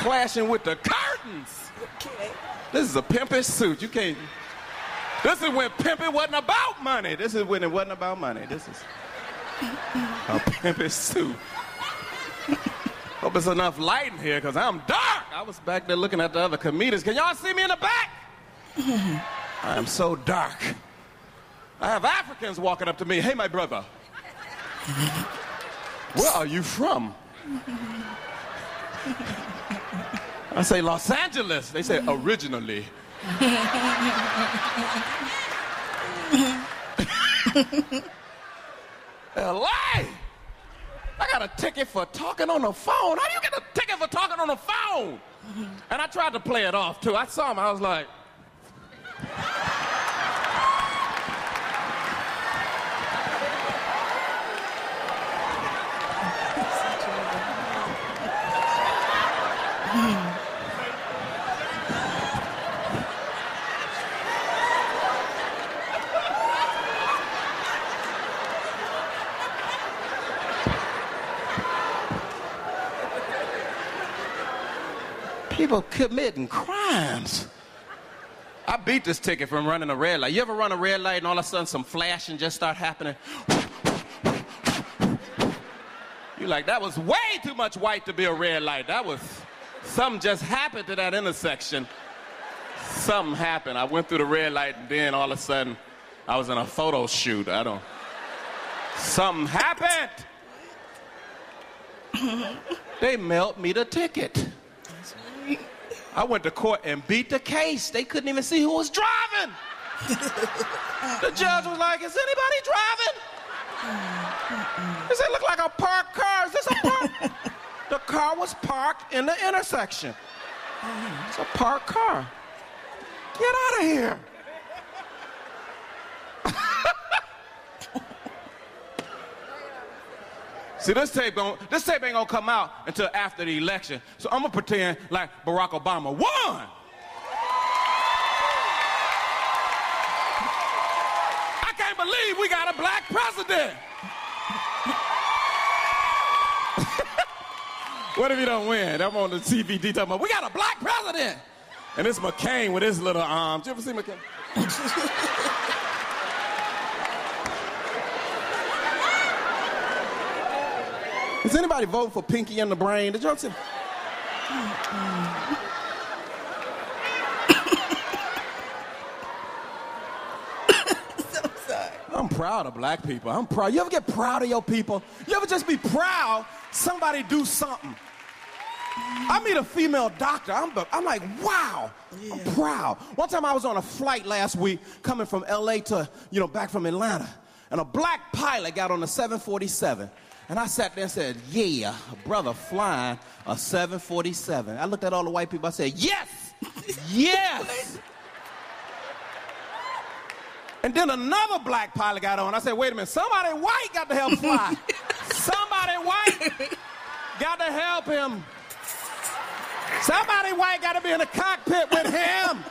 clashing with the curtains. Okay. This is a pimpish suit. You can't. This is when pimping wasn't about money. This is when it wasn't about money. This is a pimpish suit. Hope there's enough light in here because I'm dark. I was back there looking at the other comedians. Can y'all see me in the back? I am so dark. I have Africans walking up to me. Hey, my brother. Where are you from? I say Los Angeles. They say originally. LA. I got a ticket for talking on the phone. How do you get a ticket for talking on the phone? And I tried to play it off too. I saw him. I was like. People committing crimes. I beat this ticket from running a red light. You ever run a red light and all of a sudden some flashing just start happening? You're like, that was way too much white to be a red light. Something just happened to that intersection. Something happened. I went through the red light and then all of a sudden I was in a photo shoot. Something happened. They mailed me the ticket. I went to court and beat the case. They couldn't even see who was driving. The judge was like, is anybody driving? He said, look like a parked car. Is this a park? The car was parked in the intersection. It's a parked car. Get out of here. See, this tape ain't gonna come out until after the election. So I'm gonna pretend like Barack Obama won. I can't believe we got a black president. What if he don't win? I'm on the TVD talking about, we got a black president. And it's McCain with his little arms. Did you ever see McCain? Is anybody voting for Pinky and the Brain? Did y'all see? So sorry. I'm proud of black people. I'm proud. You ever get proud of your people? You ever just be proud somebody do something? I meet a female doctor. I'm like, wow, yeah. I'm proud. One time I was on a flight last week coming from LA to, back from Atlanta. And a black pilot got on the 747. And I sat there and said, yeah, a brother flying a 747. I looked at all the white people. I said, yes, yes. And then another black pilot got on. I said, wait a minute, somebody white got to help fly. Somebody white got to help him. Somebody white got to be in the cockpit with him.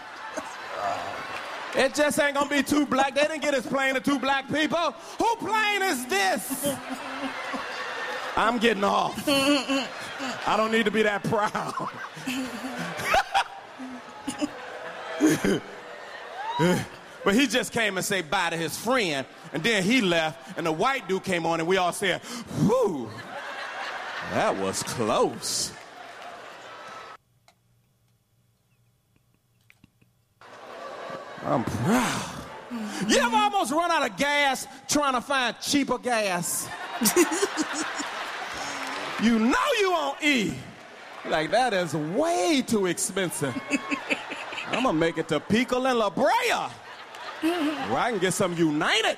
It just ain't going to be two black. They didn't get his plane to two black people. Who plane is this? I'm getting off. I don't need to be that proud. But he just came and said bye to his friend, and then he left, and the white dude came on, and we all said, whew, that was close. I'm proud. You ever almost run out of gas trying to find cheaper gas? You know you on E. Like, that is way too expensive. I'm going to make it to Pico and La Brea, where I can get some United.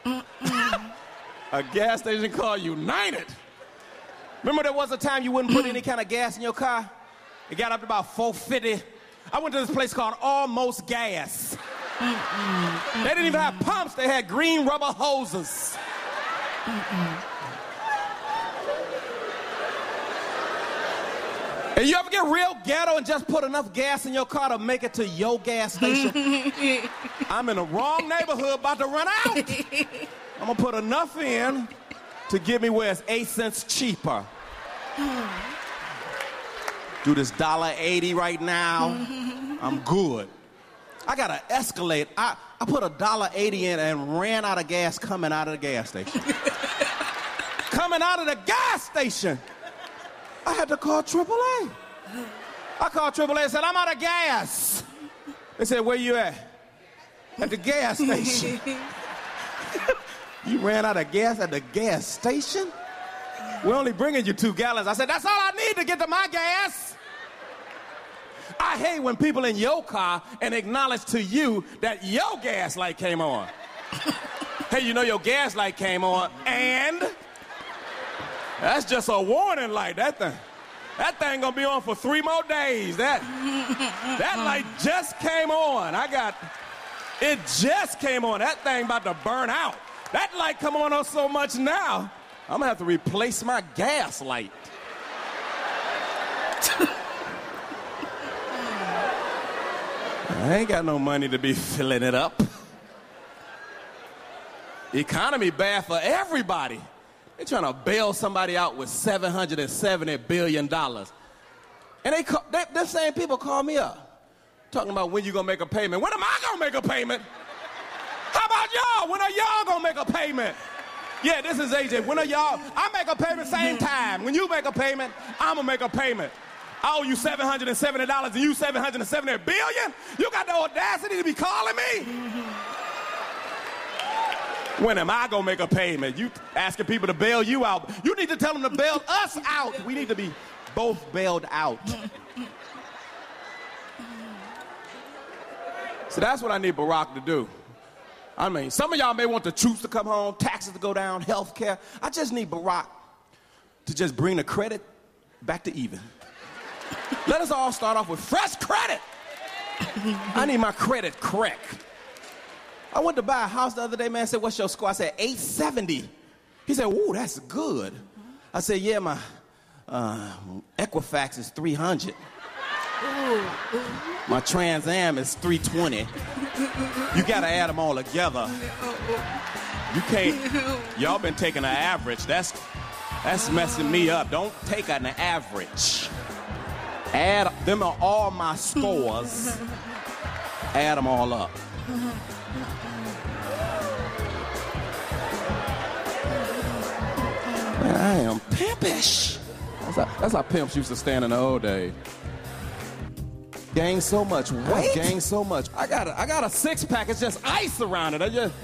A gas station called United. Remember there was a time you wouldn't put any kind of gas in your car? It got up to about $4.50. I went to this place called Almost Gas. They didn't even have pumps. They had green rubber hoses. And you ever get real ghetto and just put enough gas in your car to make it to your gas station? I'm in the wrong neighborhood, about to run out. I'm going to put enough in to get me where it's 8 cents cheaper. Do this $1.80 right now. I'm good. I got to escalate. I put $1.80 in and ran out of gas coming out of the gas station. Coming out of the gas station. I had to call AAA. I called AAA and said, I'm out of gas. They said, where you at? At the gas station. You ran out of gas at the gas station? We're only bringing you 2 gallons. I said, that's all I need to get to my gas. I hate when people in your car and acknowledge to you that your gas light came on. Hey, you know your gas light came on, and that's just a warning light, that thing gonna be on for 3 more days. That light just came on. It just came on. That thing about to burn out. That light come on so much now, I'm gonna have to replace my gas light. I ain't got no money to be filling it up. The economy bad for everybody. They're trying to bail somebody out with $770 billion. And them same people call me up, talking about when you gonna make a payment. When am I gonna make a payment? How about y'all? When are y'all gonna make a payment? Yeah, this is AJ. When are y'all? I make a payment same time. When you make a payment, I'm gonna make a payment. I owe you $770 and you $770 billion? You got the audacity to be calling me? When am I gonna make a payment? You asking people to bail you out. You need to tell them to bail us out. We need to be both bailed out. So that's what I need Barack to do. I mean, some of y'all may want the troops to come home, taxes to go down, health care. I just need Barack to just bring the credit back to even. Let us all start off with fresh credit. I need my credit correct. I went to buy a house the other day, man. Said, what's your score? I said, 870. He said, ooh, that's good. I said, yeah, my Equifax is 300. My Trans Am is 320. You got to add them all together. You can't. Y'all been taking an average. That's messing me up. Don't take an average. Add them are all my scores. Add them all up. Man, I am pimpish. That's how pimps used to stand in the old days. Gained so much weight. Gained so much. I got a 6-pack. It's just ice around it.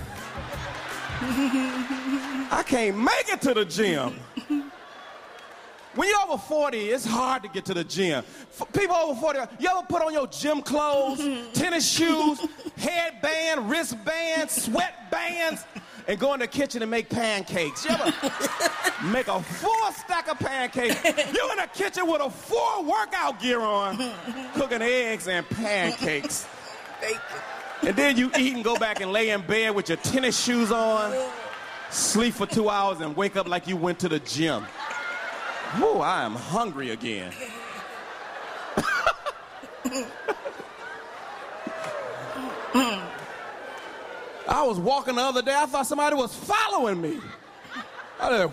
I can't make it to the gym. When you're over 40, it's hard to get to the gym. For people over 40, you ever put on your gym clothes, tennis shoes, headband, wristband, sweatbands, and go in the kitchen and make pancakes? You ever make a full stack of pancakes? You in the kitchen with a full workout gear on, cooking eggs and pancakes. And then you eat and go back and lay in bed with your tennis shoes on, sleep for 2 hours, and wake up like you went to the gym. Whoa, I am hungry again. I was walking the other day. I thought somebody was following me. I did.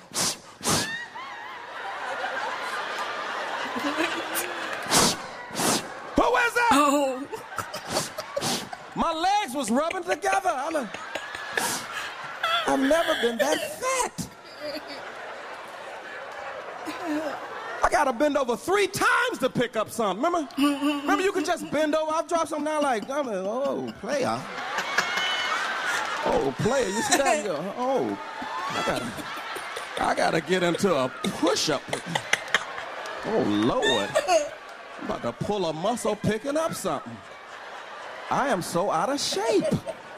Who is that? Oh. My legs was rubbing together. I've never been that fat. I got to bend over 3 times to pick up something. Remember you could just bend over. I've dropped something down like, oh, player. Oh, player, you see that? Oh, I got to get into a push-up. Oh, Lord. I'm about to pull a muscle picking up something. I am so out of shape.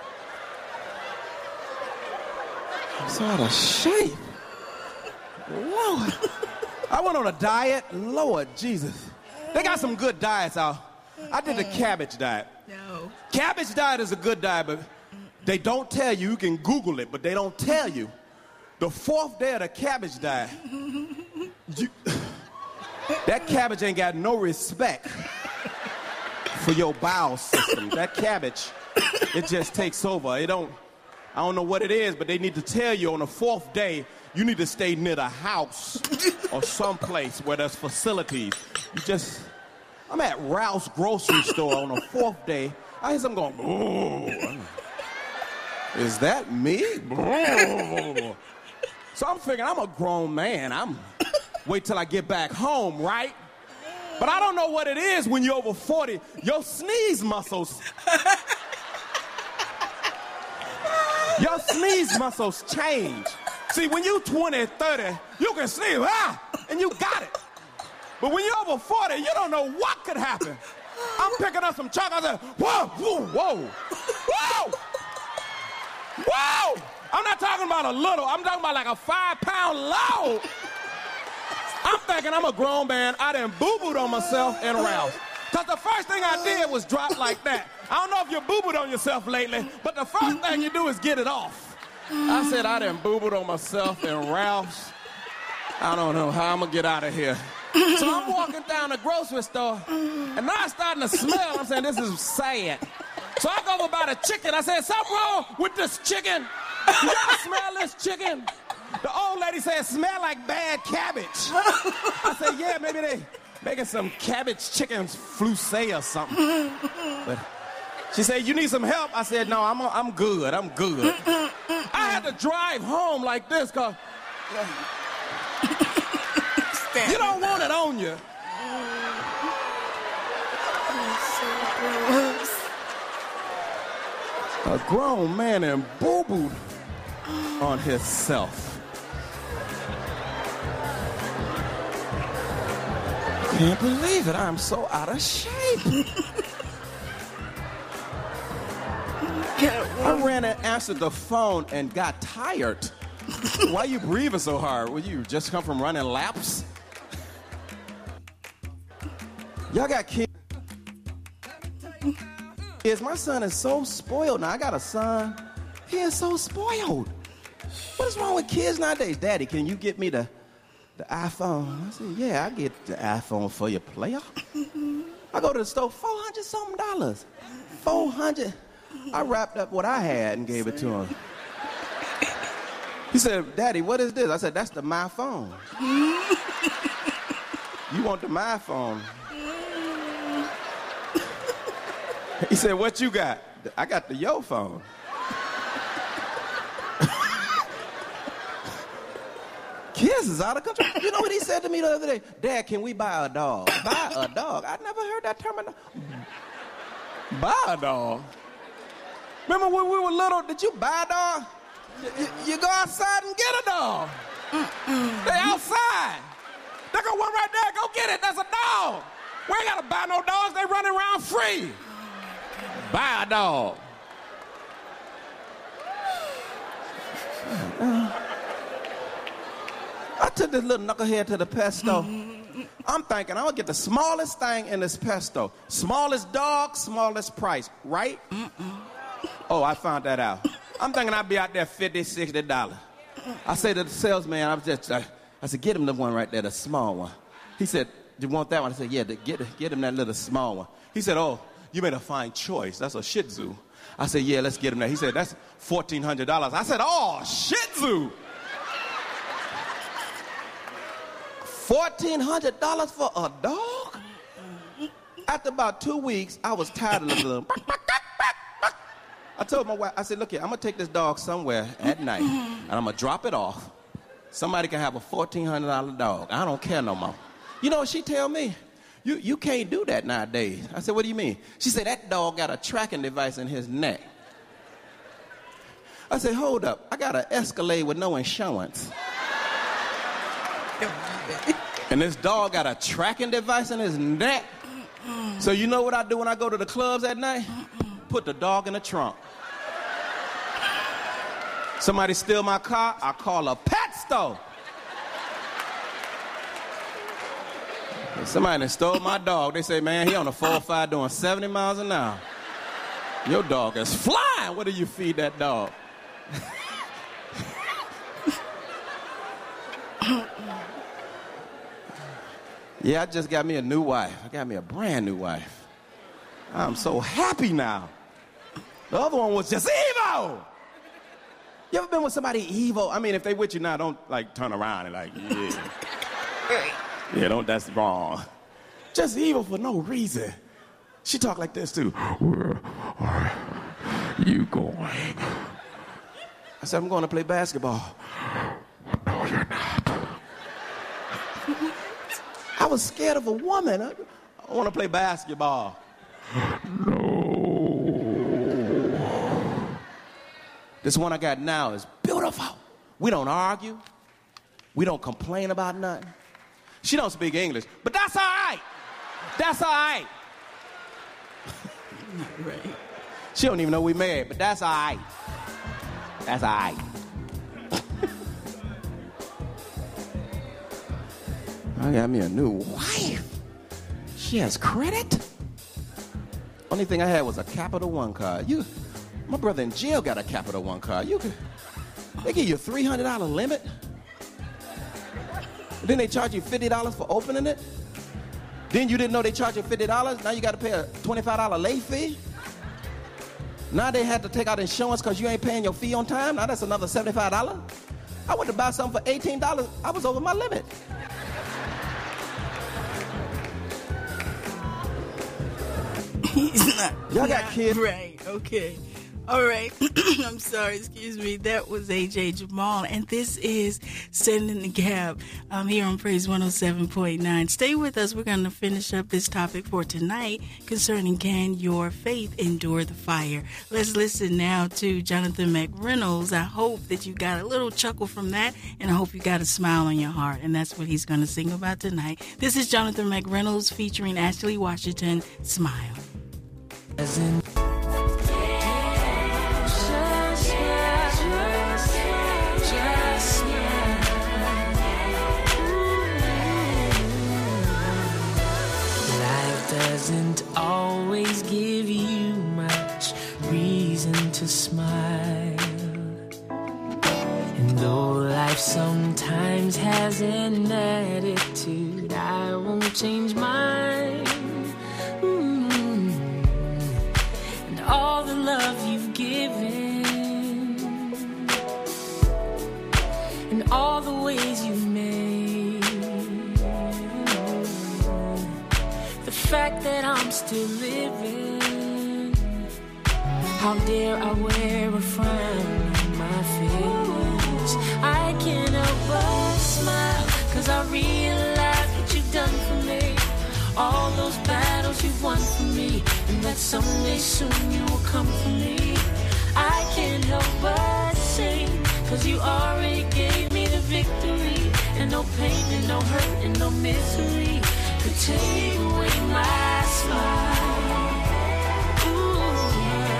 I'm so out of shape. Lord. I went on a diet. Lord Jesus. They got some good diets out. I did the cabbage diet. No. Cabbage diet is a good diet, but they don't tell you. You can Google it, but they don't tell you. The 4th day of the cabbage diet, that cabbage ain't got no respect for your bowel system. That cabbage, it just takes over. I don't know what it is, but they need to tell you on the 4th day, you need to stay near the house or someplace where there's facilities. I'm at Ralph's grocery store on the 4th day. I hear something going, is that me? So I'm figuring I'm a grown man. Wait till I get back home, right? But I don't know what it is when you're over 40. Your sneeze muscles. Your sneeze muscles change. See, when you 20, 30, you can sneeze, and you got it. But when you're over 40, you don't know what could happen. I'm picking up some chocolate. I said, whoa, whoa, whoa, whoa, whoa. I'm not talking about a little. I'm talking about like a 5-pound load. I'm thinking I'm a grown man. I done boo-booed on myself and Ralph. Because the first thing I did was drop like that. I don't know if you boo-booed on yourself lately, but the first thing you do is get it off. I said I done boo-booed on myself and Ralph's. I don't know how I'm going to get out of here. So I'm walking down the grocery store, and now I'm starting to smell. I'm saying, this is sad. So I go over by the chicken. I said, something wrong with this chicken? You y'all smell this chicken? The old lady said, smell like bad cabbage. I said, yeah, maybe they making some cabbage chicken fleussé or something. But she said, you need some help? I said, no, I'm good. I'm good. I had to drive home like this because you don't want it on you. A grown man and boo-booed on himself. Can't believe it. I'm so out of shape. I ran and answered the phone and got tired. Why are you breathing so hard? Well, you just come from running laps? Y'all got kids. My son is so spoiled. Now, I got a son. He is so spoiled. What is wrong with kids nowadays? Daddy, can you get me the iPhone? I said, yeah, I get the iPhone for you, player. I go to the store, $400-something. $400. I wrapped up what I had and gave it to him. He said, Daddy, what is this? I said, that's the My Phone. You want the My Phone? He said, what you got? I got the Yo Phone. Kids is out of control. You know what he said to me the other day? Dad, can we buy a dog? Buy a dog? I never heard that term. Buy a dog? Remember when we were little, did you buy a dog? You go outside and get a dog. They outside. They go one right there, go get it. That's a dog. We ain't got to buy no dogs. They running around free. Buy a dog. I took this little knucklehead to the pet store. I'm thinking I'm going to get the smallest thing in this pet store. Smallest dog, smallest price, right? Oh, I found that out. I'm thinking I'd be out there $50, $60. I say to the salesman, I said, get him the one right there, the small one. He said, do you want that one? I said, yeah, get him that little small one. He said, oh, you made a fine choice. That's a Shih Tzu. I said, yeah, let's get him that. He said, that's $1,400. I said, oh, Shih Tzu. $1,400 for a dog? After about 2 weeks, I was tired of the little. I told my wife, I said, look here, I'm going to take this dog somewhere at night, and I'm going to drop it off. Somebody can have a $1,400 dog. I don't care no more. You know what she tell me? You can't do that nowadays. I said, what do you mean? She said, that dog got a tracking device in his neck. I said, hold up. I got an Escalade with no insurance. And this dog got a tracking device in his neck. So you know what I do when I go to the clubs at night? Put the dog in the trunk. Somebody steal my car, I call a pet store. Somebody that stole my dog. They say, man, he on a 405 doing 70 miles an hour. Your dog is flying. What do you feed that dog? Yeah, I just got me a new wife. I got me a brand new wife. I'm so happy now. The other one was just evil. You ever been with somebody evil? I mean, if they with you now, don't like turn around and like, yeah. Yeah, that's wrong. Just evil for no reason. She talked like this too. Where are you going? I said, I'm going to play basketball. No, you're not. I was scared of a woman. I want to play basketball. No. This one I got now is beautiful. We don't argue. We don't complain about nothing. She don't speak English, but that's all right. That's all right. Right. She don't even know we married, but that's all right. That's all right. I got me a new wife. She has credit. Only thing I had was a Capital One card. My brother in jail got a Capital One card. They give you a $300 limit. Then they charge you $50 for opening it. Then you didn't know they charge you $50. Now you got to pay a $25 late fee. Now they had to take out insurance because you ain't paying your fee on time. Now that's another $75. I went to buy something for $18. I was over my limit. He's not. Y'all got kids. Right, okay. All right. I'm sorry, excuse me. That was A.J. Jamal, and this is Standing the Gap. I'm here on Praise 107.9. Stay with us. We're going to finish up this topic for tonight concerning can your faith endure the fire. Let's listen now to Jonathan McReynolds. I hope that you got a little chuckle from that, and I hope you got a smile on your heart, and that's what he's going to sing about tonight. This is Jonathan McReynolds featuring Ashley Washington, Smile. Doesn't always give you much reason to smile. And though life sometimes has an attitude, I won't change mine. And all the love you've given, and all the ways you made, the fact that I'm still living, how dare I wear a frown on my face? I can't help but smile, 'cause I realize what you've done for me, all those battles you've won for me, and that someday soon you will come for me. I can't help but sing, 'cause you already gave me the victory, and no pain and no hurt and no misery could take away my smile. Ooh,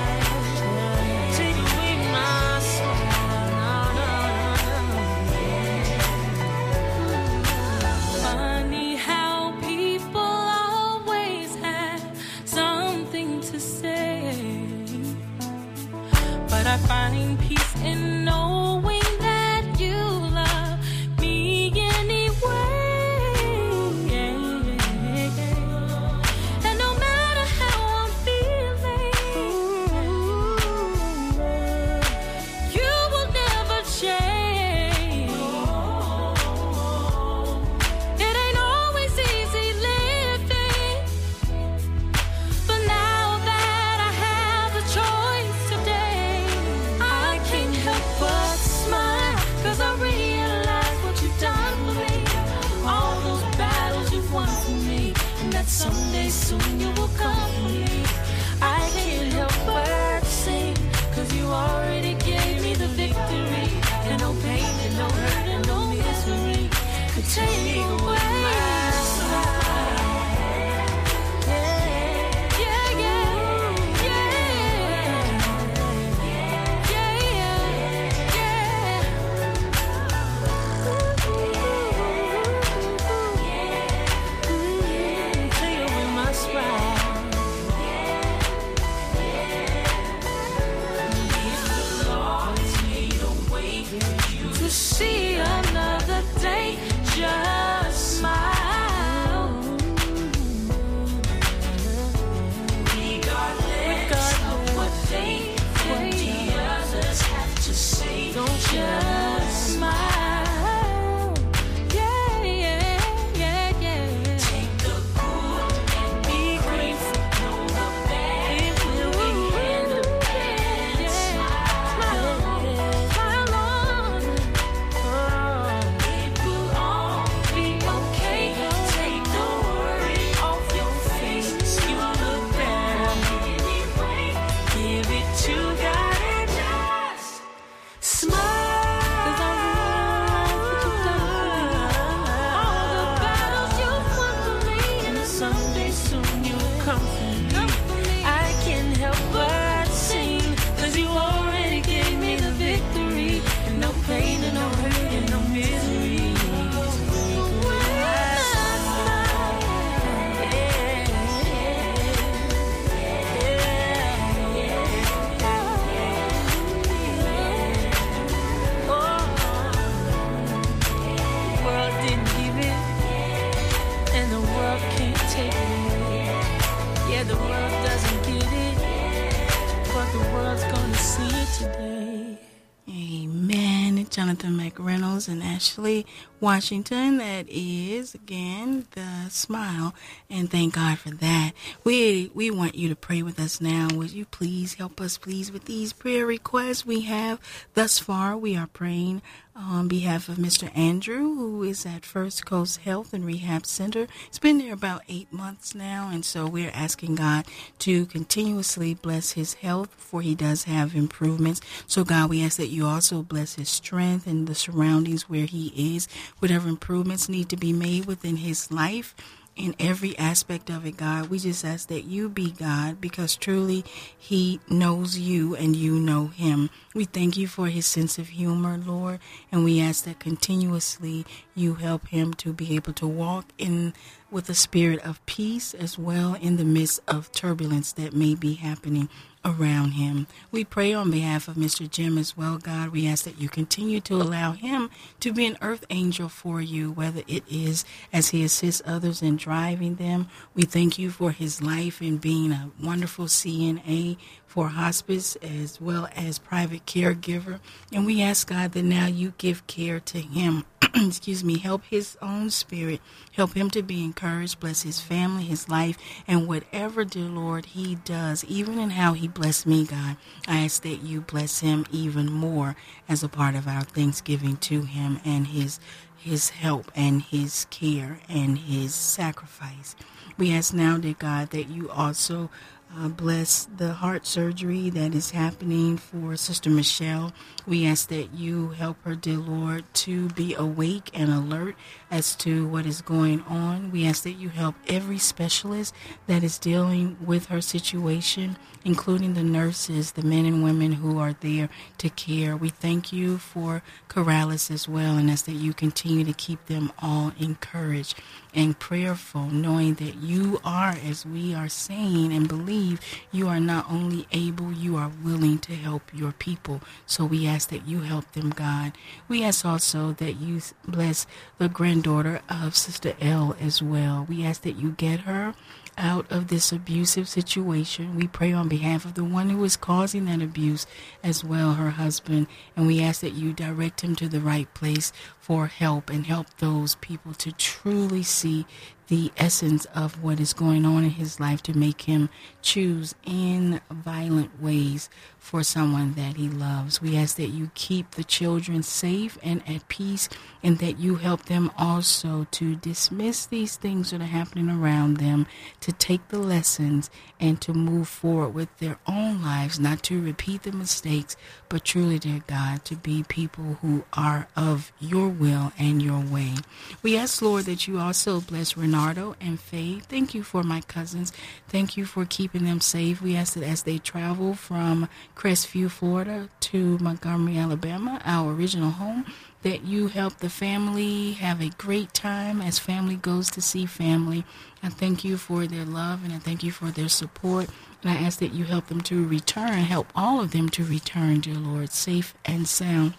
take away my smile. Funny how people always have something to say, but I find peace in knowing that you love me anyway. And no matter how I'm feeling, you will never change. It ain't always easy living, but now that I have the choice today, I can't soon you'll come for me. I can't help but sing, 'cause you already gave me the victory. And no pain and no hurt and no misery. The world doesn't get it, but the world's gonna see it today. Amen. Jonathan McReynolds and Ashley Washington. That is, again, the smile. And thank God for that. We want you to pray with us now. Would you please help us, please, with these prayer requests we have thus far? We are praying on behalf of Mr. Andrew, who is at First Coast Health and Rehab Center. It's been there about 8 months now, and so we're asking God to continuously bless his health, for he does have improvements. So God, we ask that you also bless his strength and the surroundings where he is, whatever improvements need to be made within his life. In every aspect of it, God, we just ask that you be God, because truly he knows you and you know him. We thank you for his sense of humor, Lord, and we ask that continuously you help him to be able to walk in with a spirit of peace as well in the midst of turbulence that may be happening around him. We pray on behalf of Mr. Jim as well, God. We ask that you continue to allow him to be an earth angel for you, whether it is as he assists others in driving them. We thank you for his life in being a wonderful CNA for hospice as well as private caregiver. And we ask, God, that now you give care to him. Excuse me, help his own spirit, help him to be encouraged, bless his family, his life, and whatever, dear Lord, he does, even in how he blessed me, God, I ask that you bless him even more as a part of our thanksgiving to him and his help and his care and his sacrifice. We ask now, dear God, that you also bless the heart surgery that is happening for Sister Michelle. We ask that you help her, dear Lord, to be awake and alert as to what is going on. We ask that you help every specialist that is dealing with her situation, including the nurses, the men and women who are there to care. We thank you for Corrales as well, and ask that you continue to keep them all encouraged and prayerful, knowing that you are, as we are saying and believe, you are not only able, you are willing to help your people. So we ask that you help them, God. We ask also that you bless the granddaughter of Sister L as well. We ask that you get her out of this abusive situation. We pray on behalf of the one who is causing that abuse as well, her husband, and we ask that you direct him to the right place for help and help those people to truly see the essence of what is going on in his life, to make him choose in violent ways for someone that he loves. We ask that you keep the children safe and at peace, and that you help them also to dismiss these things that are happening around them, to take the lessons and to move forward with their own lives, not to repeat the mistakes, but truly, dear God, to be people who are of your will and your way. We ask, Lord, that you also bless Renardo and Faye. Thank you for my cousins. Thank you for keeping them safe. We ask that as they travel from Crestview, Florida to Montgomery, Alabama, our original home, that you help the family have a great time as family goes to see family. I thank you for their love, and I thank you for their support. And I ask that you help them to return, help all of them to return, dear Lord, safe and sound.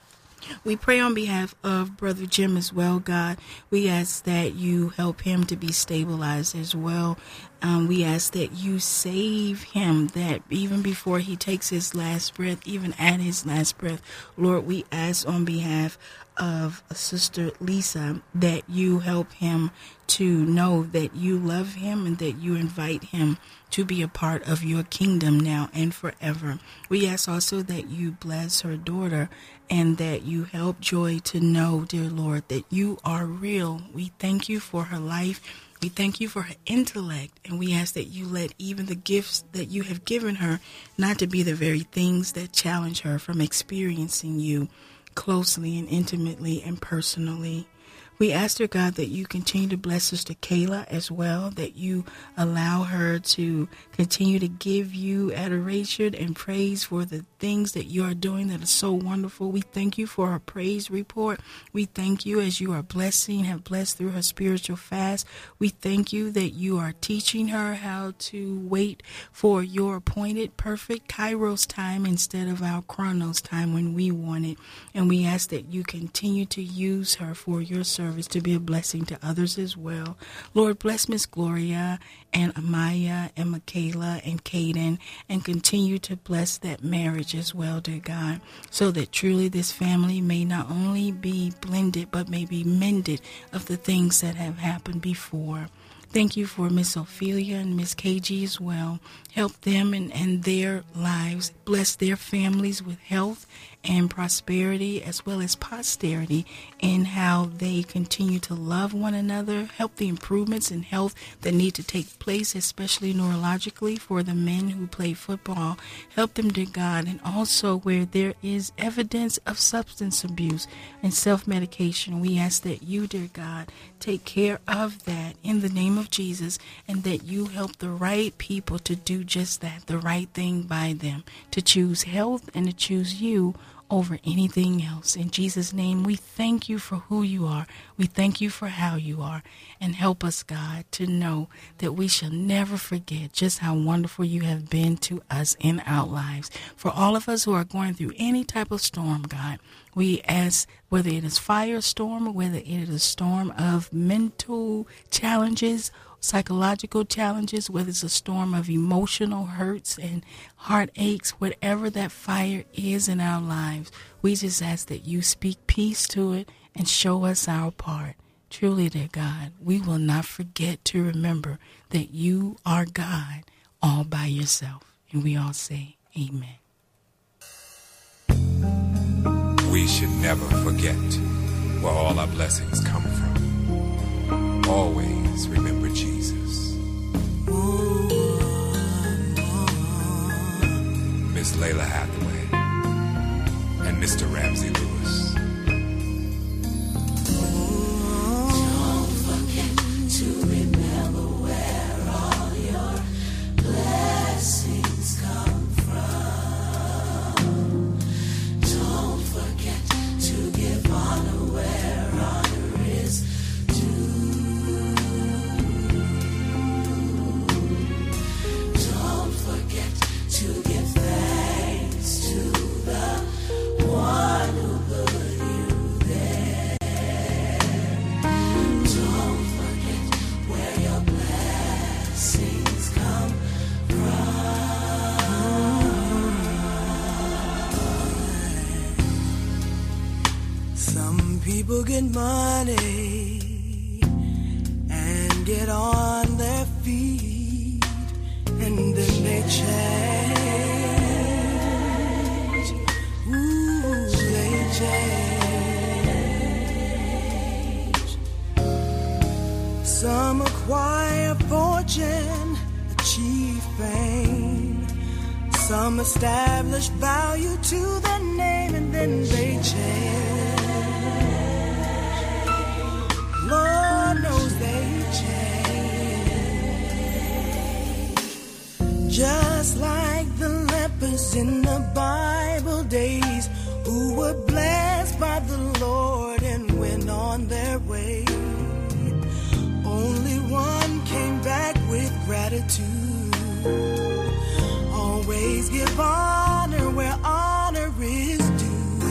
We pray on behalf of Brother Jim as well, God. We ask that you help him to be stabilized as well. We ask that you save him, that even before he takes his last breath, even at his last breath, Lord, we ask on behalf of Sister Lisa that you help him to know that you love him and that you invite him to be a part of your kingdom now and forever. We ask also that you bless her daughter and that you help Joy to know, dear Lord, that you are real. We thank you for her life. We thank you for her intellect, and we ask that you let even the gifts that you have given her not to be the very things that challenge her from experiencing you closely and intimately and personally. We ask, dear God, that you continue to bless Sister Kayla as well, that you allow her to continue to give you adoration and praise for the things that you are doing that are so wonderful. We thank you for her praise report. We thank you as you are blessing, have blessed through her spiritual fast. We thank you that you are teaching her how to wait for your appointed perfect Kairos time instead of our Chronos time when we want it. And we ask that you continue to use her for your service to be a blessing to others as well. Lord, bless Miss Gloria and Amaya and Michaela and Caden, and continue to bless that marriage as well, dear God, so that truly this family may not only be blended but may be mended of the things that have happened before. Thank you for Miss Ophelia and Miss KG as well. Help them and their lives. Bless their families with health and prosperity as well as posterity in how they continue to love one another. Help the improvements in health that need to take place, especially neurologically for the men who play football. Help them, dear God, and also where there is evidence of substance abuse and self-medication, we ask that you, dear God, take care of that in the name of Jesus, and that you help the right people to do just that, the right thing by them, to choose health and to choose you over anything else. In Jesus' name, we thank you for who you are. We thank you for how you are. And help us, God, to know that we shall never forget just how wonderful you have been to us in our lives. For all of us who are going through any type of storm, God, we ask, whether it is firestorm or whether it is a storm of mental challenges, psychological challenges, whether it's a storm of emotional hurts and heartaches, whatever that fire is in our lives, we just ask that you speak peace to it and show us our part. Truly, dear God, we will not forget to remember that you are God all by yourself. And we all say, amen. We should never forget where all our blessings come from. Always remember Jesus. Miss Layla Hathaway and Mr. Ramsey Lewis. Don't forget to remember where all your blessings come from. Don't forget to give honor where honor is due. Don't forget to give thanks to the one who put you there. Don't forget where your blessings come from. Some people get money and get on their feet, and then they change. Ooh, they change. Some acquire fortune, achieve fame. Some establish value to their name, and then they change. Lord knows they change. Just like the lepers in the Bible days, who were blessed by the Lord and went on their way. Only one came back with gratitude. Always give honor where honor is due.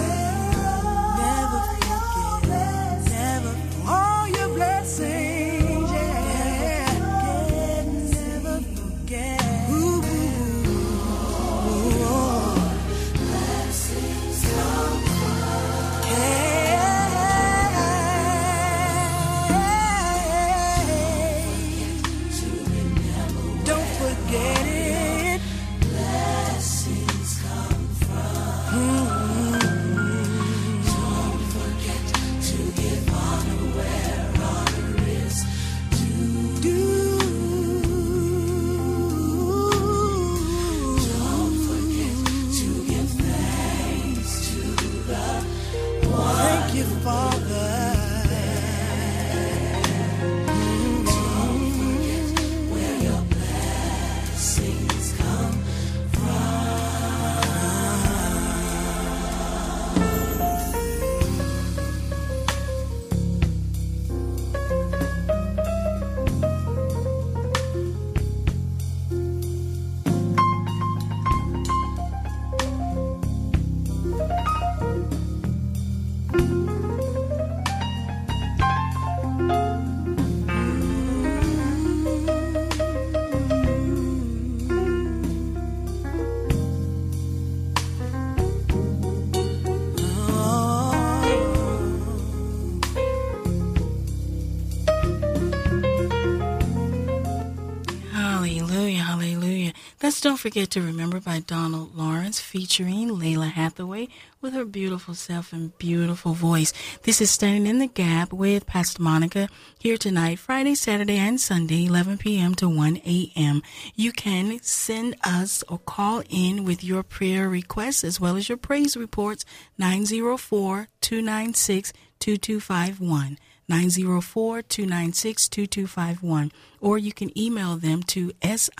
Never forget, never forget all your blessings, yeah. Never forget. Ooh, blessings come from. Don't forget it. Blessings Hallelujah, hallelujah. That's Don't Forget to Remember by Donald Lawrence, featuring Layla Hathaway with her beautiful self and beautiful voice. This is Standing in the Gap with Pastor Monica here tonight, Friday, Saturday, and Sunday, 11 p.m. to 1 a.m. You can send us or call in with your prayer requests as well as your praise reports, 904-296-2251. 904-296-2251, or you can email them to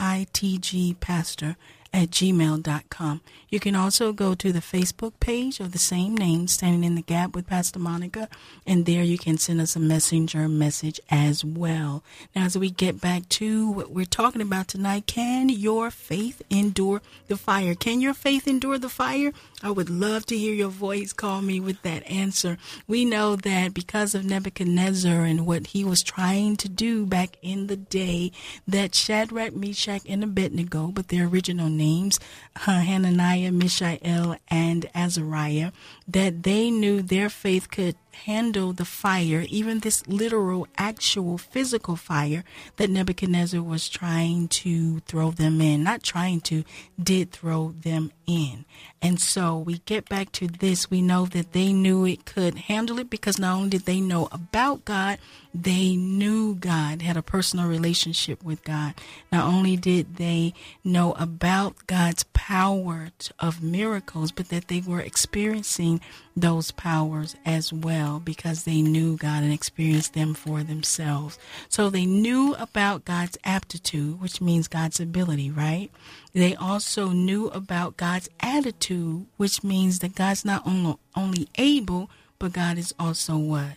sitgpastor@gmail.com. You can also go to the Facebook page of the same name, Standing in the Gap with Pastor Monica, and there you can send us a messenger message as well. Now, as we get back to what we're talking about tonight, can your faith endure the fire? Can your faith endure the fire? I would love to hear your voice. Call me with that answer. We know that because of Nebuchadnezzar and what he was trying to do back in the day, that Shadrach, Meshach, and Abednego, but their original names, Hananiah, Mishael, and Azariah, that they knew their faith could handle the fire, even this literal, actual, physical fire that Nebuchadnezzar was trying to throw them in. Not trying to, did throw them in. And so we get back to this. We know that they knew it could handle it because not only did they know about God, they knew God, had a personal relationship with God. Not only did they know about God's power of miracles, but that they were experiencing those powers as well because they knew God and experienced them for themselves. So they knew about God's aptitude, which means God's ability, right? They also knew about God's attitude, which means that God's not only able, but God is also what?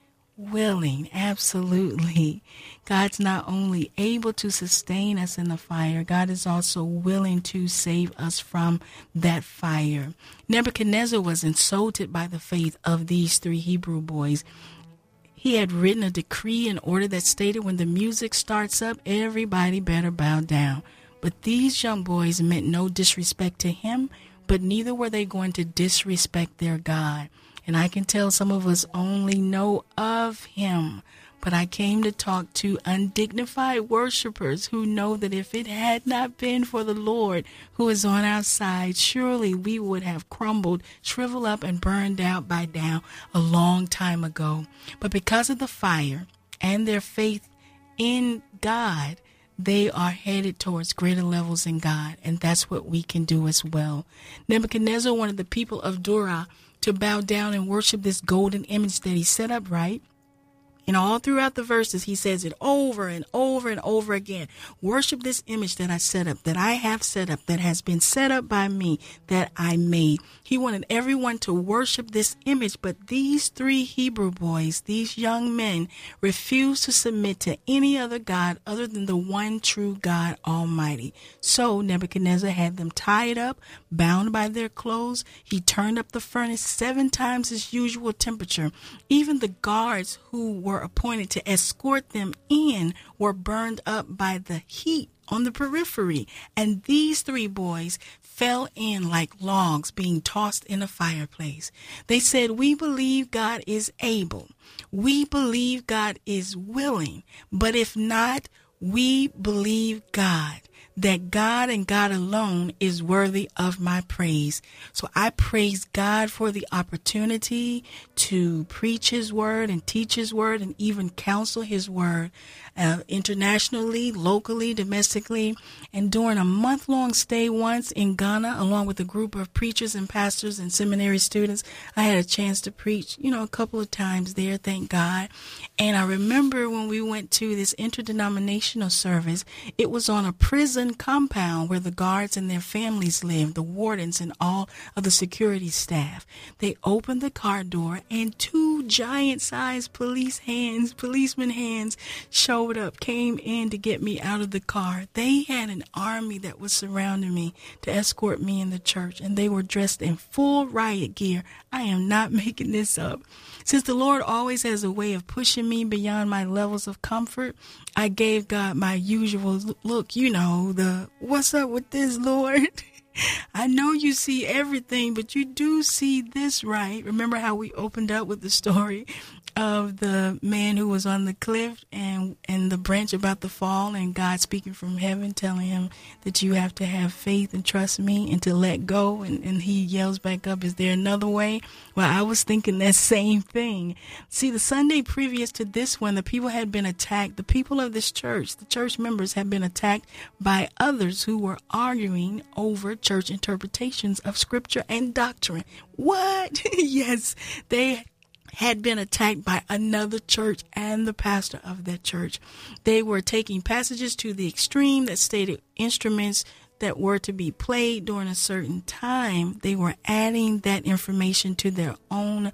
Willing. Absolutely. God's not only able to sustain us in the fire, God is also willing to save us from that fire. Nebuchadnezzar was insulted by the faith of these three Hebrew boys. He had written a decree in order that stated when the music starts up, everybody better bow down. But these young boys meant no disrespect to him, but neither were they going to disrespect their God. And I can tell some of us only know of him, but I came to talk to undignified worshipers who know that if it had not been for the Lord who is on our side, surely we would have crumbled, shriveled up, and burned out by now a long time ago. But because of the fire and their faith in God, they are headed towards greater levels in God, and that's what we can do as well. Nebuchadnezzar wanted the people of Dura to bow down and worship this golden image that he set up, right? And all throughout the verses, he says it over and over and over again. Worship this image that I set up, that I have set up, that has been set up by me, that I made. He wanted everyone to worship this image, but these three Hebrew boys, these young men, refused to submit to any other God other than the one true God Almighty. So Nebuchadnezzar had them tied up, bound by their clothes. He turned up the furnace 7 times its usual temperature. Even the guards who were appointed to escort them in were burned up by the heat on the periphery. And these three boys fell in like logs being tossed in a fireplace. They said, "We believe God is able. We believe God is willing. But if not, we believe God, that God and God alone is worthy of my praise." So I praise God for the opportunity to preach his word and teach his word and even counsel his word internationally, locally, domestically. And during a month-long stay once in Ghana, along with a group of preachers and pastors and seminary students, I had a chance to preach, a couple of times there, thank God. And I remember when we went to this interdenominational service, it was on a prison compound where the guards and their families lived, the wardens and all of the security staff. They opened the car door and 2 giant-sized policeman hands showed up, came in to get me out of the car. They had an army that was surrounding me to escort me in the church, and they were dressed in full riot gear. I am not making this up. Since the Lord always has a way of pushing me beyond my levels of comfort, I gave God my usual look, what's up with this, Lord? I know you see everything, but you do see this, right? Remember how we opened up with the story of the man who was on the cliff and the branch about to fall, and God speaking from heaven telling him that you have to have faith and trust me and to let go, and he yells back up, is there another way? Well, I was thinking that same thing. See, the Sunday previous to this one, the people had been attacked. The people of this church, the church members, had been attacked by others who were arguing over church interpretations of scripture and doctrine. What? Yes, they had been attacked by another church and the pastor of that church. They were taking passages to the extreme that stated instruments that were to be played during a certain time. They were adding that information to their own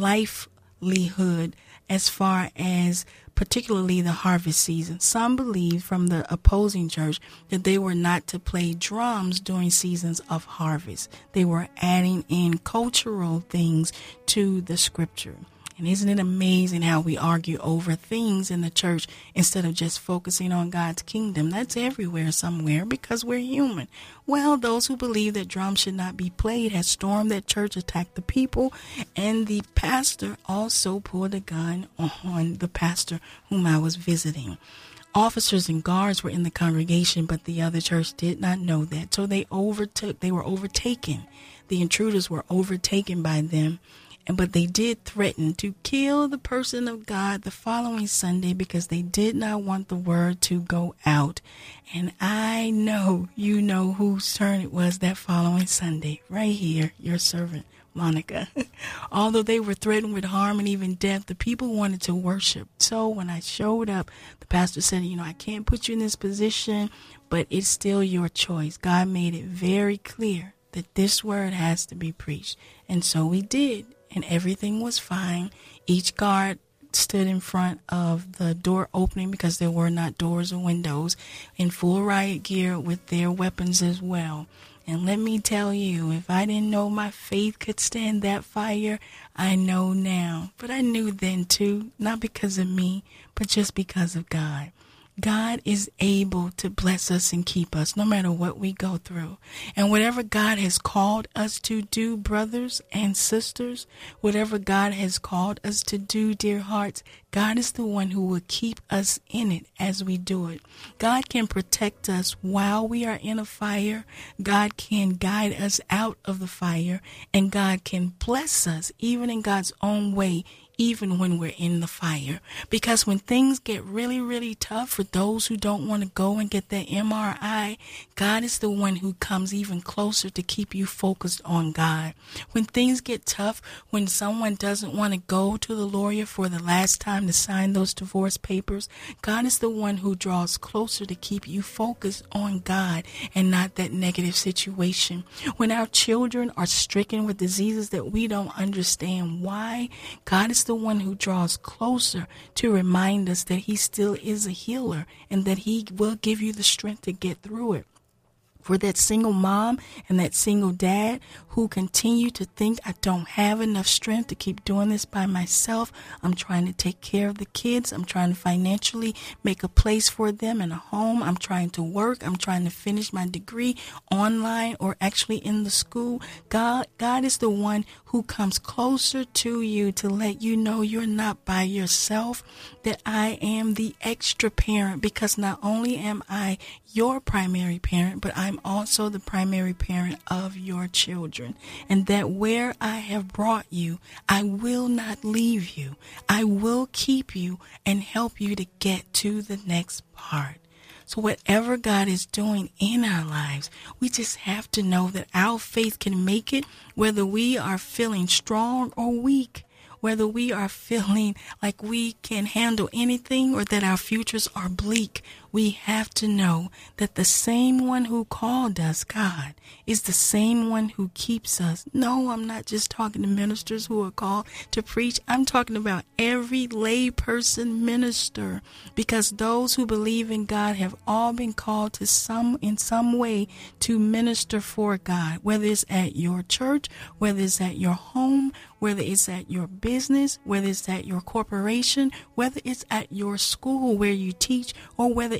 livelihood as far as particularly the harvest season. Some believe from the opposing church that they were not to play drums during seasons of harvest. They were adding in cultural things to the scripture. And isn't it amazing how we argue over things in the church instead of just focusing on God's kingdom? That's everywhere somewhere because we're human. Well, those who believe that drums should not be played had stormed that church, attacked the people, and the pastor also pulled a gun on the pastor whom I was visiting. Officers and guards were in the congregation, but the other church did not know that. So they were overtaken. The intruders were overtaken by them. But they did threaten to kill the person of God the following Sunday because they did not want the word to go out. And I know you know whose turn it was that following Sunday. Right here, your servant, Monica. Although they were threatened with harm and even death, the people wanted to worship. So when I showed up, the pastor said, I can't put you in this position, but it's still your choice. God made it very clear that this word has to be preached. And so we did. And everything was fine. Each guard stood in front of the door opening because there were not doors or windows, in full riot gear with their weapons as well. And let me tell you, if I didn't know my faith could stand that fire, I know now. But I knew then too, not because of me, but just because of God. God is able to bless us and keep us no matter what we go through. And whatever God has called us to do, brothers and sisters, whatever God has called us to do, dear hearts, God is the one who will keep us in it as we do it. God can protect us while we are in a fire. God can guide us out of the fire. And God can bless us even in God's own way, even when we're in the fire. Because when things get really, really tough for those who don't want to go and get that MRI, God is the one who comes even closer to keep you focused on God. When things get tough, when someone doesn't want to go to the lawyer for the last time to sign those divorce papers, God is the one who draws closer to keep you focused on God and not that negative situation. When our children are stricken with diseases that we don't understand why, God is the one who draws closer to remind us that he still is a healer and that he will give you the strength to get through it. For that single mom and that single dad who continue to think, I don't have enough strength to keep doing this by myself. I'm trying to take care of the kids. I'm trying to financially make a place for them in a home. I'm trying to work. I'm trying to finish my degree online or actually in the school. God is the one who comes closer to you to let you know you're not by yourself, that I am the extra parent, because not only am I your primary parent, but I'm also the primary parent of your children. And that where I have brought you, I will not leave you. I will keep you and help you to get to the next part. So whatever God is doing in our lives, we just have to know that our faith can make it, whether we are feeling strong or weak, whether we are feeling like we can handle anything or that our futures are bleak. We have to know that the same one who called us, God, is the same one who keeps us. No, I'm not just talking to ministers who are called to preach. I'm talking about every lay person minister, because those who believe in God have all been called to in some way to minister for God, whether it's at your church, whether it's at your home, whether it's at your business, whether it's at your corporation, whether it's at your school where you teach, or whether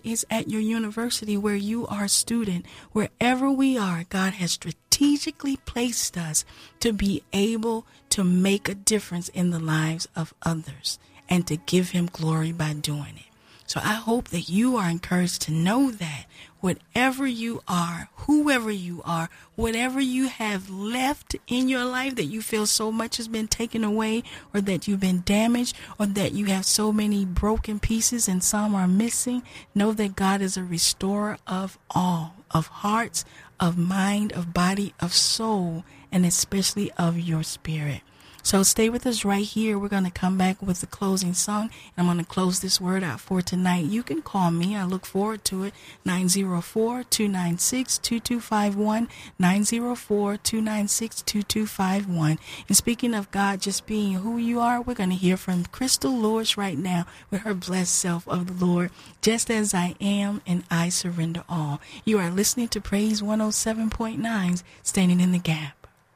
it's at your university where you are a student. Wherever we are, God has strategically placed us to be able to make a difference in the lives of others and to give him glory by doing it. So I hope that you are encouraged to know that whatever you are, whoever you are, whatever you have left in your life that you feel so much has been taken away, or that you've been damaged, or that you have so many broken pieces and some are missing, know that God is a restorer of all, of hearts, of mind, of body, of soul, and especially of your spirit. So stay with us right here. We're going to come back with the closing song. I'm going to close this word out for tonight. You can call me. I look forward to it. 904-296-2251. 904-296-2251. And speaking of God just being who you are, we're going to hear from Crystal Lewis right now with her blessed self of the Lord. Just as I am and I surrender all. You are listening to Praise 107.9's Standing in the Gap.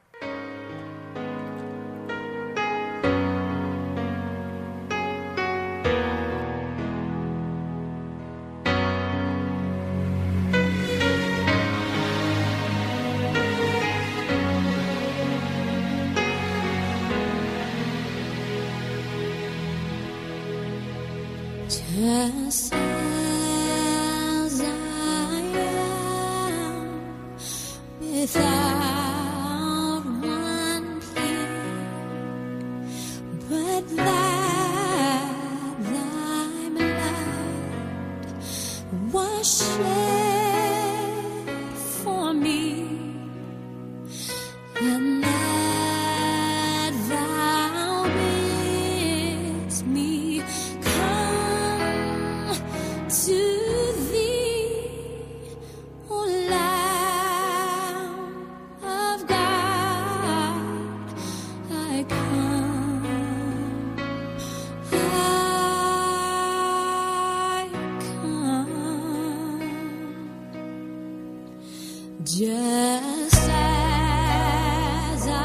Just as I am, without one plea, but that thy blood was shed for me, and that thou bidst me to thee, O Lamb of God, I come, just as I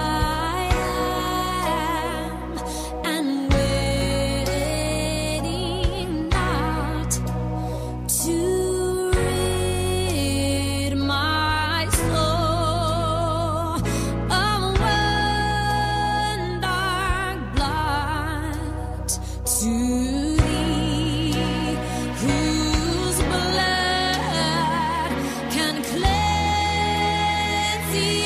am, and waiting not to rid my soul of one dark blot, to thee, whose blood can cleanse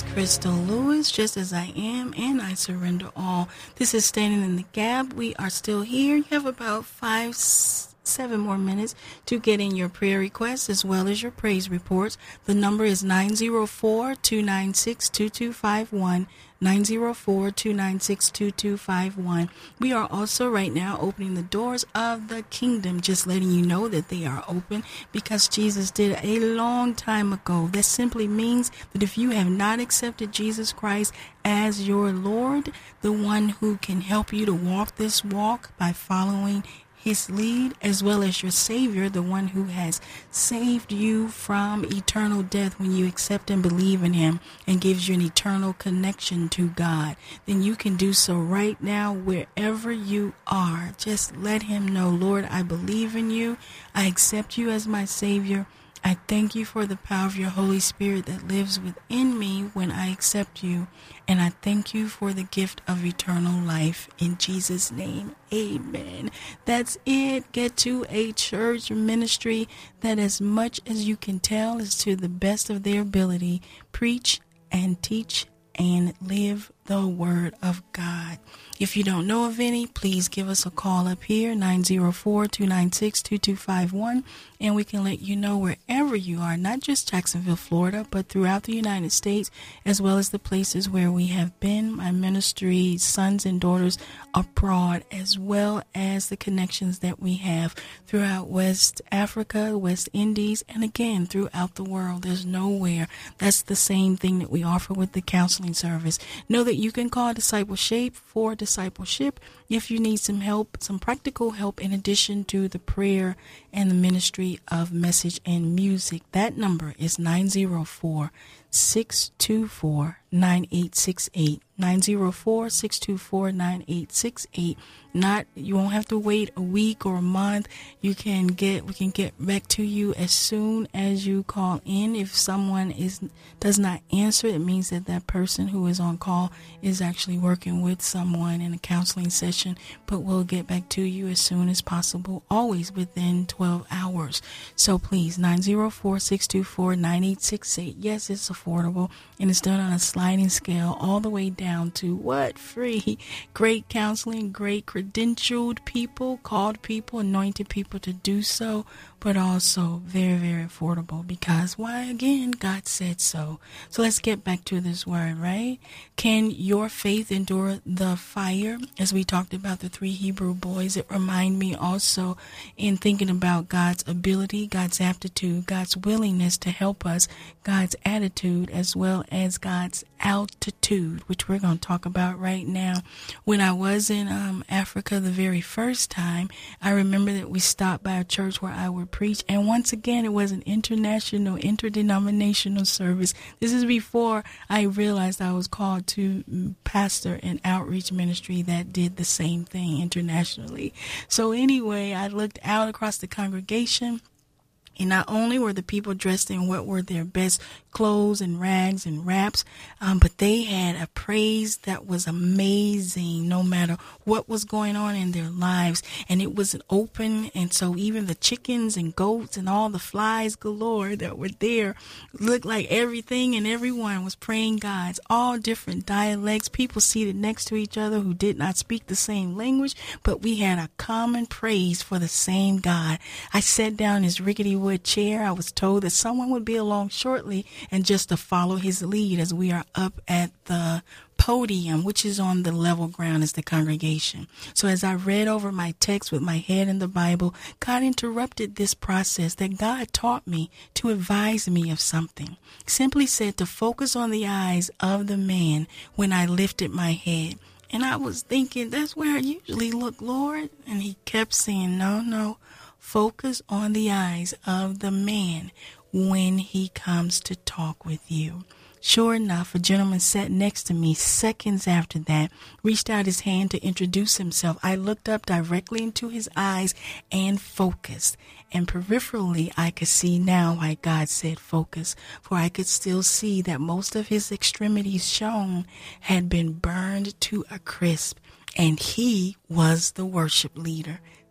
Crystal Lewis, Just As I Am, and I Surrender All. This is Standing in the Gap. We are still here. You have about 7 more minutes to get in your prayer requests as well as your praise reports. The number is 904-296-2251, 904-296-2251. We are also right now opening the doors of the kingdom, just letting you know that they are open because Jesus did a long time ago. That simply means that if you have not accepted Jesus Christ as your Lord, the one who can help you to walk this walk by following His lead, as well as your Savior, the one who has saved you from eternal death when you accept and believe in Him and gives you an eternal connection to God, then you can do so right now wherever you are. Just let Him know, Lord, I believe in you. I accept you as my Savior. I thank you for the power of your Holy Spirit that lives within me when I accept you. And I thank you for the gift of eternal life. In Jesus' name, amen. That's it. Get to a church ministry that, as much as you can tell, is to the best of their ability. Preach and teach and live the Word of God. If you don't know of any, please give us a call up here, 904-296-2251, and we can let you know wherever you are, not just Jacksonville, Florida, but throughout the United States, as well as the places where we have been, my ministry, sons and daughters abroad, as well as the connections that we have throughout West Africa, West Indies, and again, throughout the world. There's nowhere. That's the same thing that we offer with the counseling service. Know that you can call Discipleship for discipleship if you need some help, some practical help, in addition to the prayer and the ministry of message and music. That number is 904-624-9868. 904-624-9868. You won't have to wait a week or a month. We can get back to you as soon as you call in. If someone does not answer, it means that person who is on call is actually working with someone in a counseling session, but we'll get back to you as soon as possible, always within 12 hours. So please, 904-624-9868. Yes, it's affordable, and it's done on a sliding scale all the way down to what? Free. Great counseling, great credentialed people, called people, anointed people to do so, but also very, very affordable because, why, again, God said so. So let's get back to this word, right? Can your faith endure the fire? As we talked about the 3 Hebrew boys, it reminded me also in thinking about God's ability, God's aptitude, God's willingness to help us, God's attitude, as well as God's altitude, which we're going to talk about right now. When I was in Africa the very first time, I remember that we stopped by a church where I would preach, and once again, it was an international, interdenominational service. This is before I realized I was called to pastor an outreach ministry that did the same thing internationally. So anyway, I looked out across the congregation, and not only were the people dressed in what were their best clothes and rags and wraps, but they had a praise that was amazing no matter what was going on in their lives. And it was open, and so even the chickens and goats and all the flies galore that were there looked like everything and everyone was praying God's, all different dialects, people seated next to each other who did not speak the same language, but we had a common praise for the same God. I sat down in this rickety wood chair. I was told that someone would be along shortly, and just to follow his lead as we are up at the podium, which is on the level ground as the congregation. So as I read over my text with my head in the Bible, God interrupted this process that God taught me to advise me of something. Simply said to focus on the eyes of the man when I lifted my head. And I was thinking, that's where I usually look, Lord. And he kept saying, no, focus on the eyes of the man when he comes to talk with you. Sure enough, a gentleman sat next to me seconds after that, reached out his hand to introduce himself. I looked up directly into his eyes and focused. And peripherally, I could see now why God said focus, for I could still see that most of his extremities shown had been burned to a crisp, and he was the worship leader.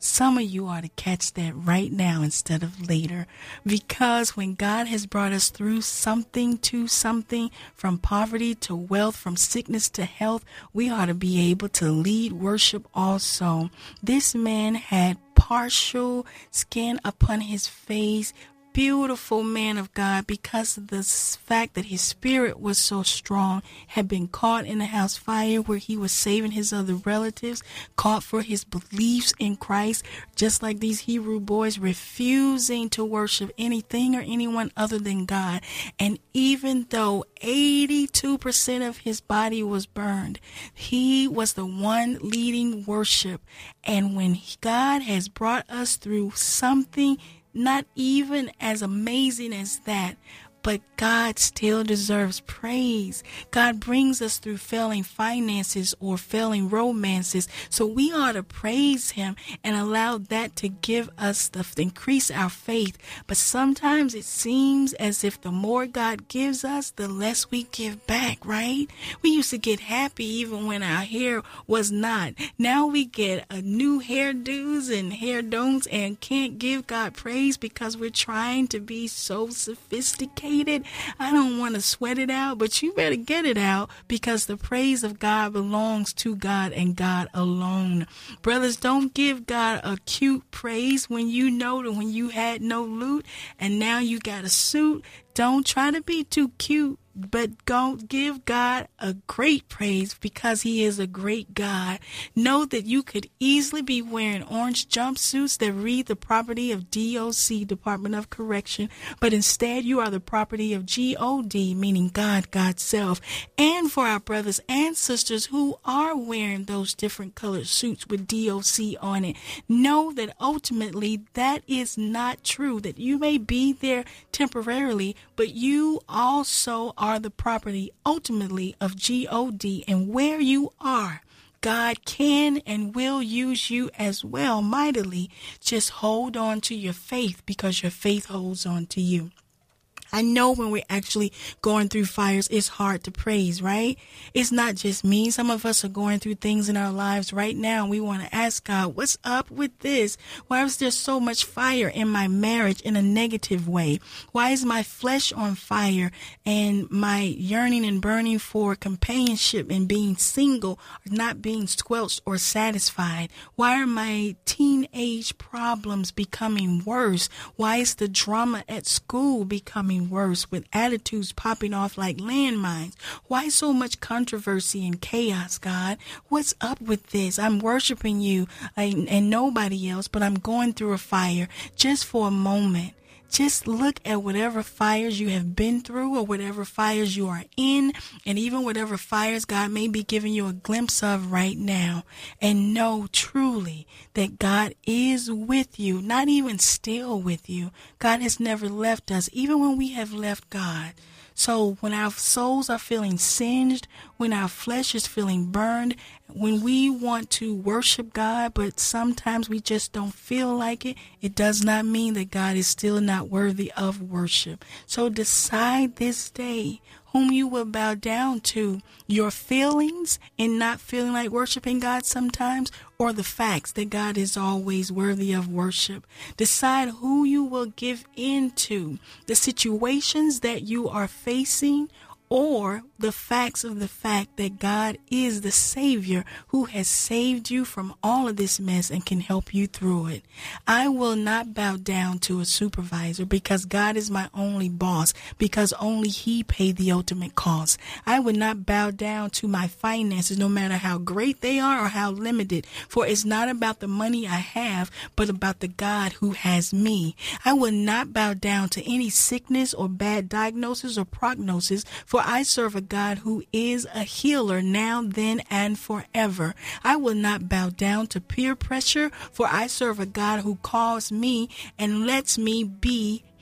Some of you ought to catch that right now instead of later, because when God has brought us through something to something, from poverty to wealth, from sickness to health, we ought to be able to lead worship also. This man had partial skin upon his face, beautiful man of God, because of the fact that his spirit was so strong, had been caught in a house fire where he was saving his other relatives, caught for his beliefs in Christ, just like these Hebrew boys, refusing to worship anything or anyone other than God. And even though 82% of his body was burned, he was the one leading worship. And when God has brought us through something not even as amazing as that, but God still deserves praise. God brings us through failing finances or failing romances. So we ought to praise him and allow that to give us increase our faith. But sometimes it seems as if the more God gives us, the less we give back, right? We used to get happy even when our hair was not. Now we get a new hairdos and hair don'ts and can't give God praise because we're trying to be so sophisticated. I don't want to sweat it out, but you better get it out, because the praise of God belongs to God and God alone. Brothers, don't give God a cute praise when you know that when you had no loot and now you got a suit. Don't try to be too cute, but don't give God a great praise, because he is a great God. Know that you could easily be wearing orange jumpsuits that read the property of DOC, Department of Correction, but instead you are the property of God, meaning God, God's self. And for our brothers and sisters who are wearing those different colored suits with DOC on it, know that ultimately that is not true, that you may be there temporarily, but you also are the property ultimately of God, and where you are, God can and will use you as well mightily. Just hold on to your faith, because your faith holds on to you. I know when we're actually going through fires, it's hard to praise, right? It's not just me. Some of us are going through things in our lives right now, and we want to ask God, what's up with this? Why is there so much fire in my marriage in a negative way? Why is my flesh on fire, and my yearning and burning for companionship and being single not being squelched or satisfied? Why are my teenage problems becoming worse? Why is the drama at school becoming worse, with attitudes popping off like landmines? Why so much controversy and chaos, God? What's up with this? I'm worshiping you and nobody else, but I'm going through a fire. Just for a moment, just look at whatever fires you have been through, or whatever fires you are in, and even whatever fires God may be giving you a glimpse of right now, and know truly that God is with you, not even still with you. God has never left us, even when we have left God. So when our souls are feeling singed, when our flesh is feeling burned, when we want to worship God, but sometimes we just don't feel like it, it does not mean that God is still not worthy of worship. So decide this day whom you will bow down to, your feelings in not feeling like worshiping God sometimes, or the facts that God is always worthy of worship. Decide who you will give into, the situations that you are facing, or the facts of the fact that God is the Savior who has saved you from all of this mess and can help you through it. I will not bow down to a supervisor, because God is my only boss, because only he paid the ultimate cost. I would not bow down to my finances, no matter how great they are or how limited, for it's not about the money I have, but about the God who has me. I will not bow down to any sickness or bad diagnosis or prognosis, for I serve a God who is a healer now, then, and forever. I will not bow down to peer pressure, for I serve a God who calls me and lets me be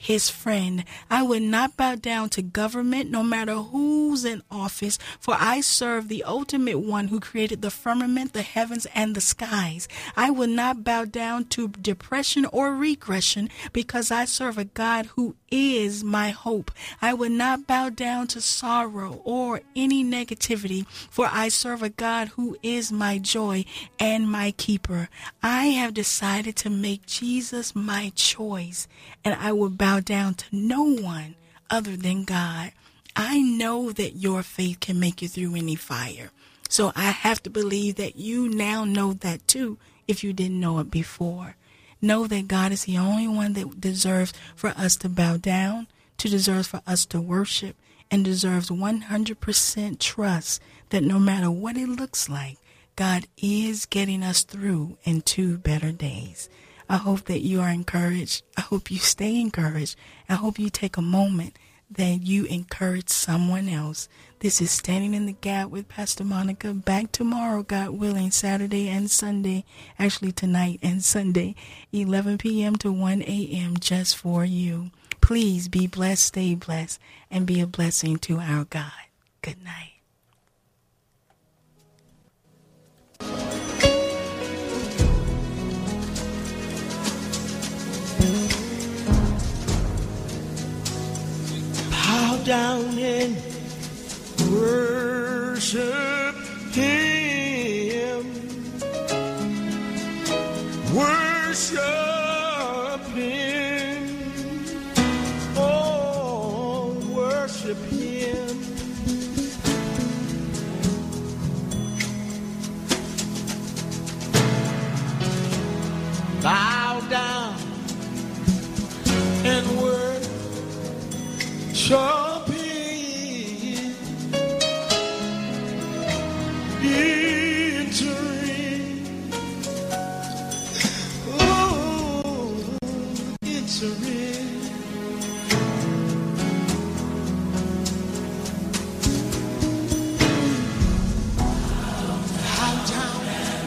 his friend. I would not bow down to government, no matter who's in office, for I serve the ultimate one who created the firmament, the heavens, and the skies. I would not bow down to depression or regression, because I serve a God who is my hope. I would not bow down to sorrow or any negativity, for I serve a God who is my joy and my keeper. I have decided to make Jesus my choice, and I will bow down to no one other than God. I know that your faith can make you through any fire. So I have to believe that you now know that too, if you didn't know it before. Know that God is the only one that deserves for us to bow down, to deserves for us to worship, and deserves 100% trust that no matter what it looks like, God is getting us through into better days. I hope that you are encouraged. I hope you stay encouraged. I hope you take a moment that you encourage someone else. This is Standing in the Gap with Pastor Monica. Back tomorrow, God willing, Saturday and Sunday. Actually, tonight and Sunday, 11 p.m. to 1 a.m. just for you. Please be blessed, stay blessed, and be a blessing to our God. Good night. Bow down and worship him. Worship him. Oh, worship him. Bow down and worship him. Entering. Oh, entering. Bow down and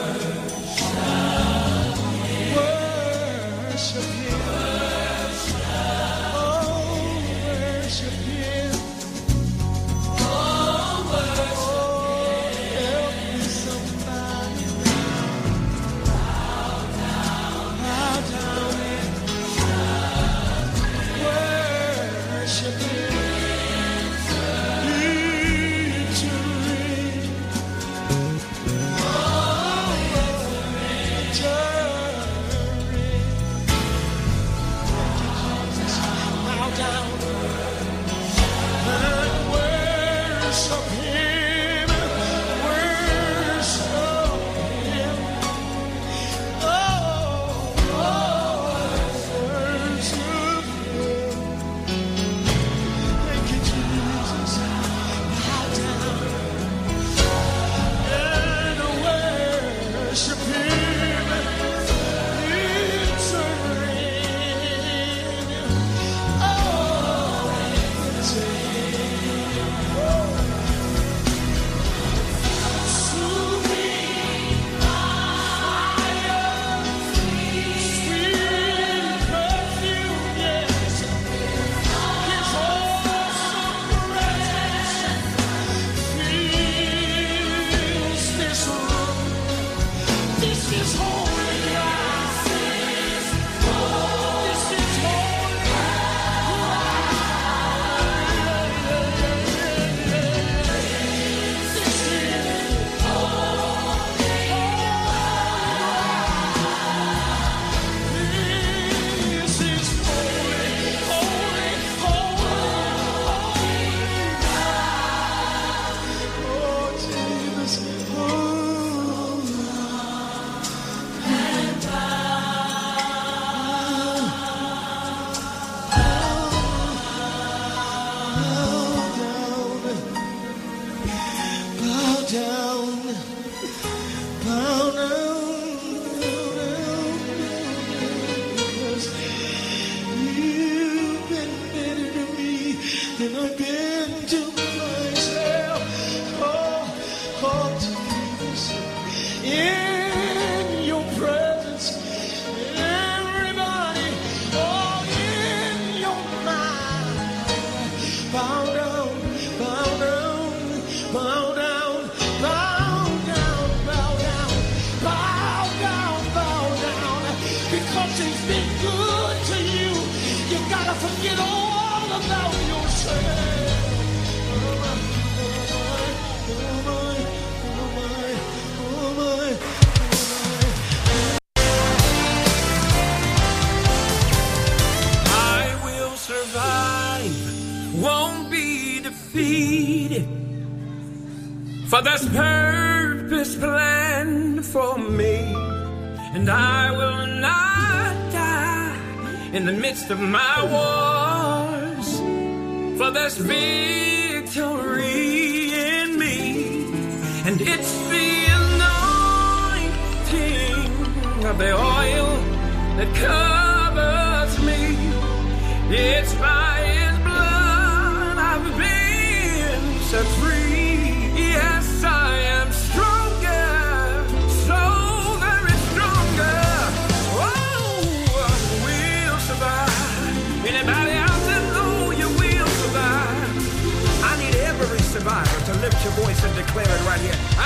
worship him. Oh, worship him. Help me somebody. Bow down and worship him. Entering. Oh, entering. blessings been good to you, you gotta forget all about yourself. I will survive, won't be defeated. For there's purpose planned for me, and I will not die in the midst of my wars. For there's victory in me, and it's the anointing of the oil that covers me. It's by His blood I've been set free. Yes, I am stronger, so very stronger. Oh, we'll survive. Anybody out there know you will survive? I need every survivor to lift your voice and declare it right here.